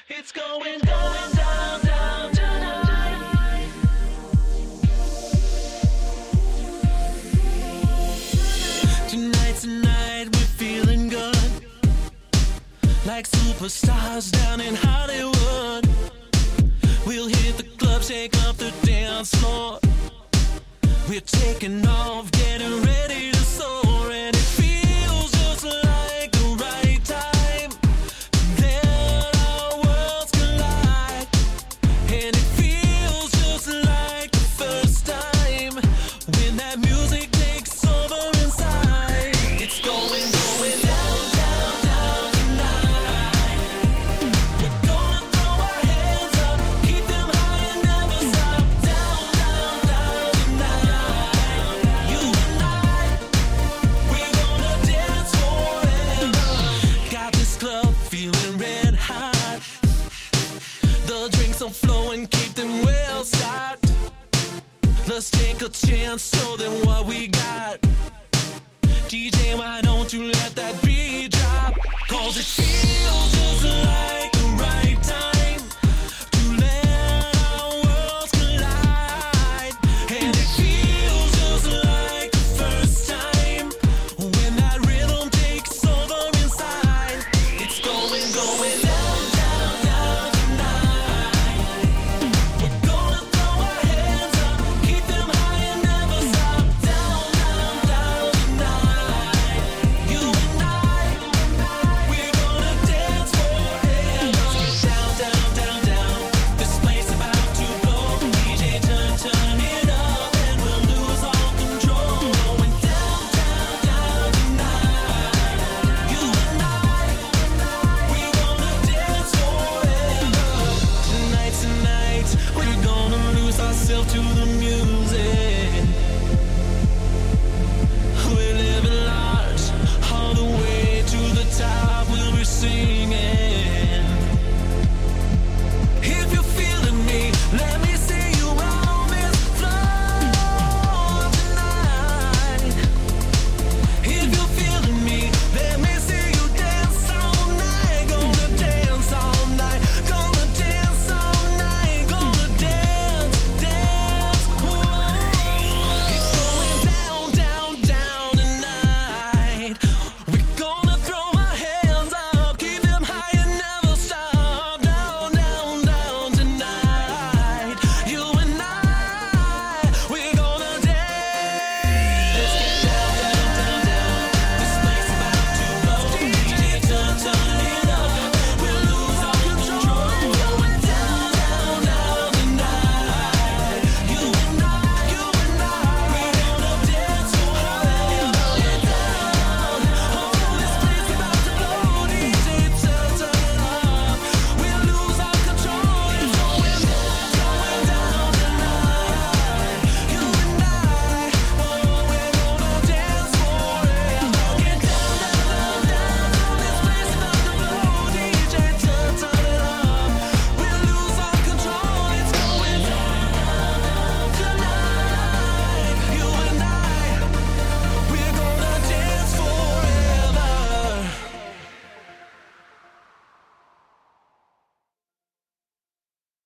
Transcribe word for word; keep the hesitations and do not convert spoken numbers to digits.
It's going, going down, down tonight. Tonight, tonight, we're feeling good, like superstars down in Hollywood. We'll hit the club, shake up the dance floor. We're taking off, getting ready to soar, and it feels just like the right time. Then our worlds collide, and it feels just like the first time when that music takes over inside. It's going, going down, down, down tonight. We're gonna throw our hands up, keep them high and never stop. Down, down, down tonight. You and I, we're gonna dance forever. Got this club feeling red hot. The drinks are flowing, keep them well stocked. Let's take a chance, show them what we got. D J, why don't you let that beat drop? Cause it feels just like